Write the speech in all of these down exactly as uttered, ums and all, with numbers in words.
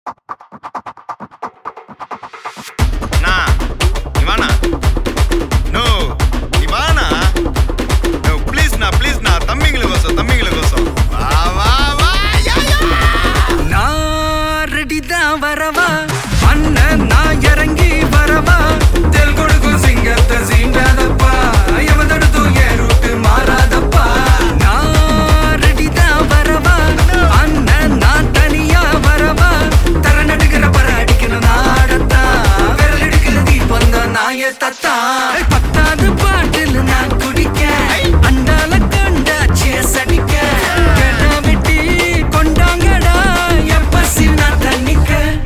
வரவா அண்ணன் நான் இறங்கி வரவா தெல் கொடுக்கும் சிங்கத்தை சீண்டாதப்பா எவதடுத்து என் ரூட்டு மாறாதப்பா நான் ரெடிதான் வரவா அண்ணன் நான் தனியா வரவா தர நடுக்கிற பர அடிக்கணும் நாடத்தா விரல் எடுக்கிற தீபம் தான் நாய தத்தா பத்தாவது பாட்டில் நான் குடிக்க அண்டால கண்டா சேஸ் அடிக்க கேட்டா வெட்டி கொண்டாங்கடா எப்ப சின்ன தண்ணிக்க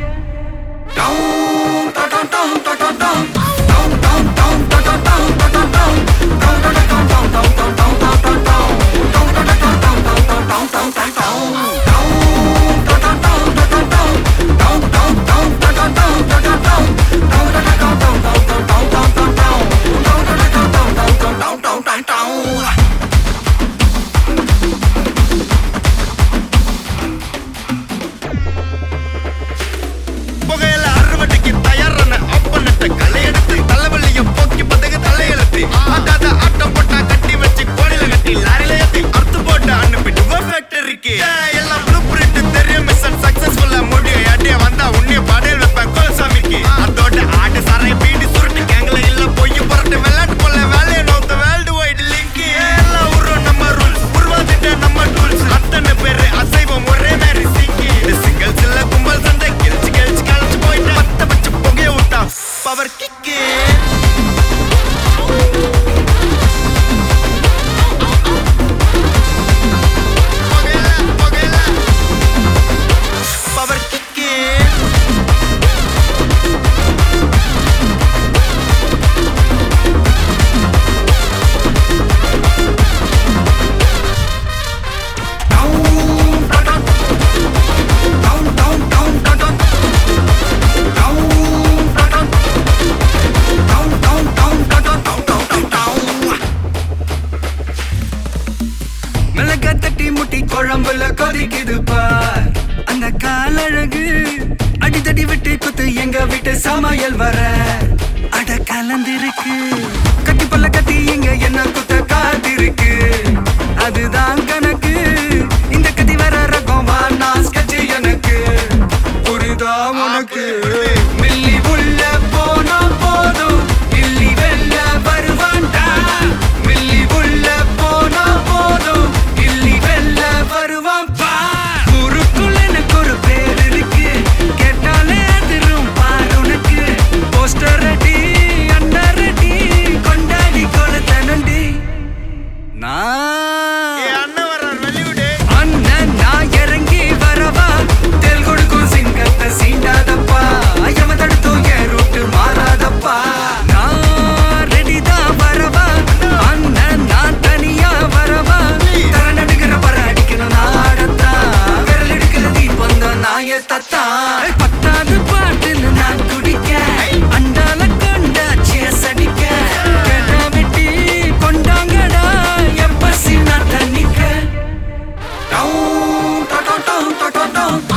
Power kick it. Power kick it. தட்டி முட்டி குழம்புல கொதிக்குது பார் அந்த காலழகு அடித்தடி விட்டு குத்து எங்க வீட்டு சமையல் வர அட கலந்திருக்கு கட்டி பல்ல கட்டி இங்க என்ன குத்த காத்திருக்கு அதுதான் கணக்கு இந்த கத்தி வர ரகம் வானா ஸ்கெட்ச் எனக்கு புரிதா உனக்கு மில்லி உள்ள போனா போதும் இல்லி வெல்ல வருவான்டா மில்லி உள்ள போனா போதும் வருவான் பார் ஊருக்குள்ள எனக்கு ஒரு பேர் இருக்கு கேட்டாலே அதிரும் பார் உனக்கு போஸ்டர் ரெடி அண்டர் ரெடி கொண்டாடி கொளுத்த நண்டி அண்ணன் நான் இறங்கி வரவா தெல் கொடுக்கும் சிங்கத்தை சீண்டாதப்பா எவன் தடுத்தும் என் ரூட்டு மாறாதப்பா நான் ரெடிதான் வரவா அண்ணன் நான் தனியா வரவா தர நடுக்கிற பர நாடத்தா விரல் எடுக்கிற தீபம் தான் நாய தத்தா பத்தாவது பாட்டில் நான் குடிக்க அண்டால கண்டா சேஸ் அடிக்க கேட்டா வெட்டி கொண்டாங்கடா எப்ப சின்ன தண்ணிக்க